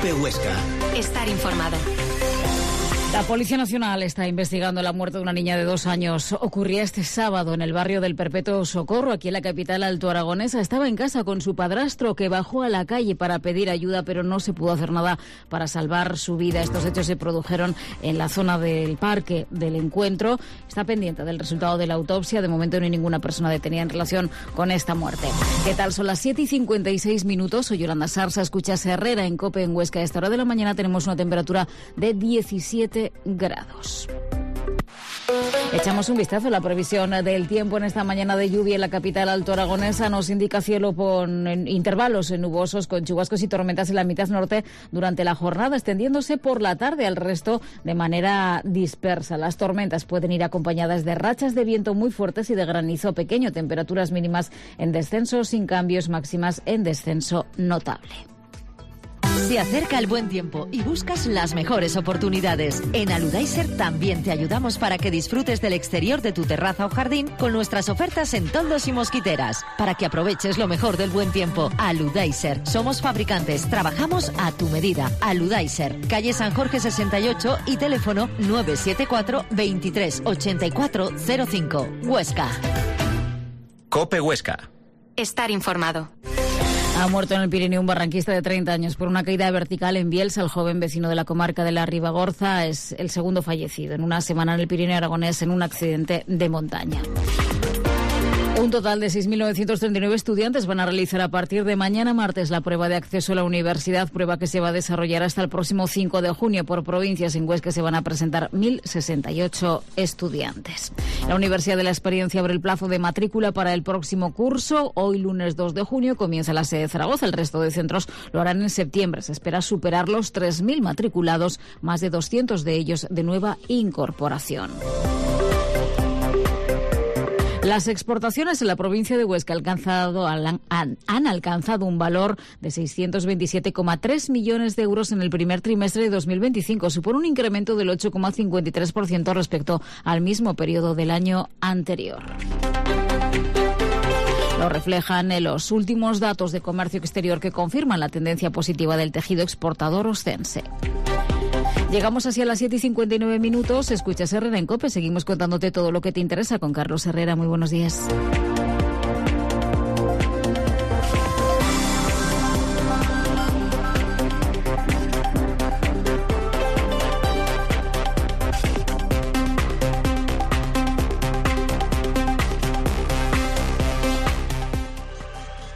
COPE Huesca. Estar informado. La Policía Nacional está investigando la muerte de una niña de 2 años. Ocurría este sábado en el barrio del Perpetuo Socorro, aquí en la capital altoaragonesa. Estaba en casa con su padrastro, que bajó a la calle para pedir ayuda, pero no se pudo hacer nada para salvar su vida. Estos hechos se produjeron en la zona del Parque del Encuentro. Está pendiente del resultado de la autopsia. De momento no hay ninguna persona detenida en relación con esta muerte. ¿Qué tal? Son las 7:56. Soy Yolanda Sarsa. Escuchas Herrera en COPE en Huesca. A esta hora de la mañana tenemos una temperatura de 17 grados. Echamos un vistazo a la previsión del tiempo en esta mañana de lluvia en la capital altoaragonesa. Nos indica cielo con intervalos nubosos, con chubascos y tormentas en la mitad norte durante la jornada, extendiéndose por la tarde al resto de manera dispersa. Las tormentas pueden ir acompañadas de rachas de viento muy fuertes y de granizo pequeño. Temperaturas mínimas en descenso, sin cambios, máximas en descenso notable. Se acerca el buen tiempo y buscas las mejores oportunidades. En Aludaiser también te ayudamos para que disfrutes del exterior de tu terraza o jardín con nuestras ofertas en toldos y mosquiteras. Para que aproveches lo mejor del buen tiempo. Aludaiser. Somos fabricantes. Trabajamos a tu medida. Aludaiser. Calle San Jorge 68 y teléfono 974 23 84 05. Huesca. COPE Huesca. Estar informado. Ha muerto en el Pirineo un barranquista de 30 años por una caída vertical en Bielsa. El joven vecino de la comarca de la Ribagorza es el segundo fallecido en una semana en el Pirineo aragonés en un accidente de montaña. Un total de 6.939 estudiantes van a realizar a partir de mañana martes la prueba de acceso a la universidad, prueba que se va a desarrollar hasta el próximo 5 de junio. Por provincias en Huesca se van a presentar 1.068 estudiantes. La Universidad de la Experiencia abre el plazo de matrícula para el próximo curso. Hoy, lunes 2 de junio, comienza la sede de Zaragoza. El resto de centros lo harán en septiembre. Se espera superar los 3.000 matriculados, más de 200 de ellos de nueva incorporación. Las exportaciones en la provincia de Huesca han alcanzado un valor de 627,3 millones de euros en el primer trimestre de 2025. Supone un incremento del 8,53% respecto al mismo periodo del año anterior. Lo reflejan los últimos datos de comercio exterior que confirman la tendencia positiva del tejido exportador oscense. Llegamos así a las 7:59. Escuchas Herrera en COPE. Seguimos contándote todo lo que te interesa con Carlos Herrera. Muy buenos días.